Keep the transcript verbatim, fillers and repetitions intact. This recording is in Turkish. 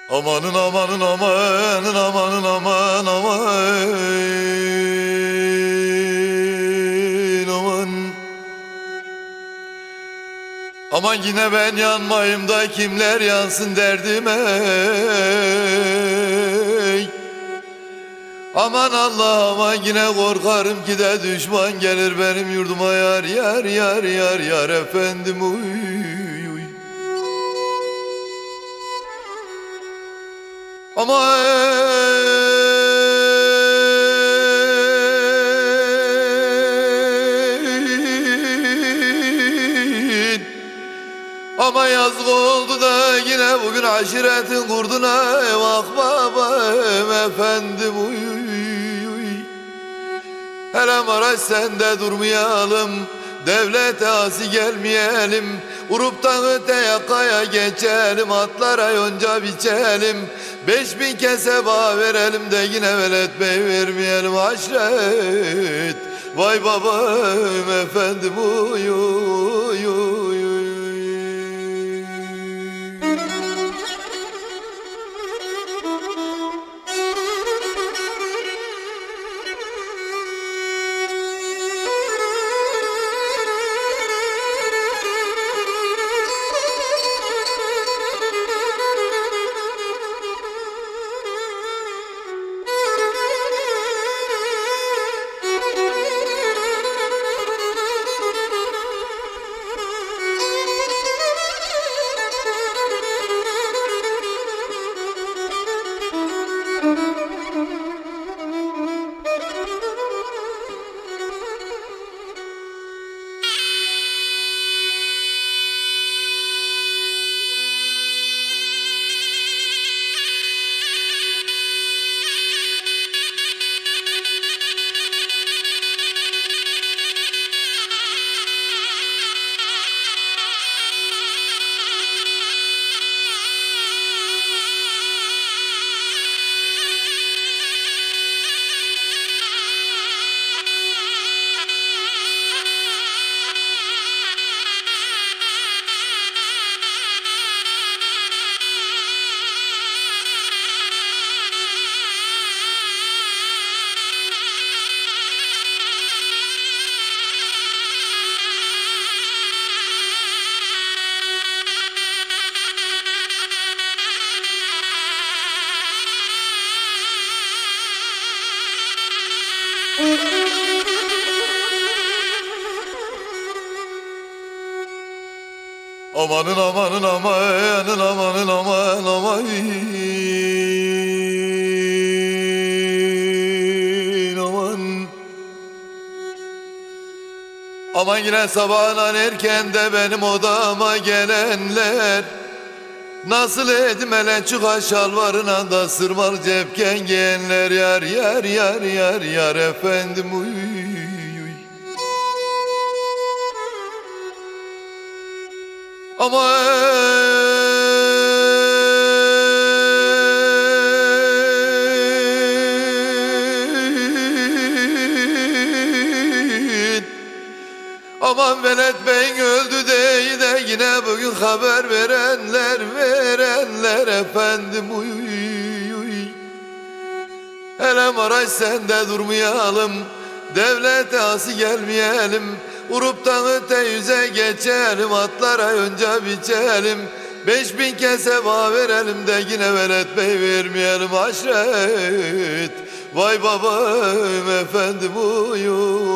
Amanın amanın amanın amanın aman aman aman. Aman yine ben yanmayayım da kimler yansın derdime. Aman Allah, aman yine korkarım ki de düşman gelir benim yurduma. Yar yar yar yar yar efendim uy uy. Aman ama yazık oldu da yine bugün aşiretin kurduna. Vah babam efendim uy uy. Hele Maraş sende durmayalım, devlete asi gelmeyelim. Urup'tan öte yakaya geçelim, atlara yonca biçelim. Beş bin kese bağ verelim de yine velet bey vermeyelim aşiret. Vay babam efendim uy uy uy. Amanın amanın amanın amanın aman aman aman. Aman yine sabahın erken de benim odama gelenler. Nasıl edim hele çıka şalvarına da sırmalı cepken giyenler. Yar yar yar yar yar efendim uy uy. Aman aman velet beyin öldü de de yine bugün haber verenler verenler efendim uy uy. Hele Maraş sende durmayalım, devlete asi gelmeyelim. Urup'tan öte yüze geçelim, atlara yonca biçelim. Beş bin kese bağ verelim de yine velet bey vermeyelim aşiret. Vay babam efendim uy uy.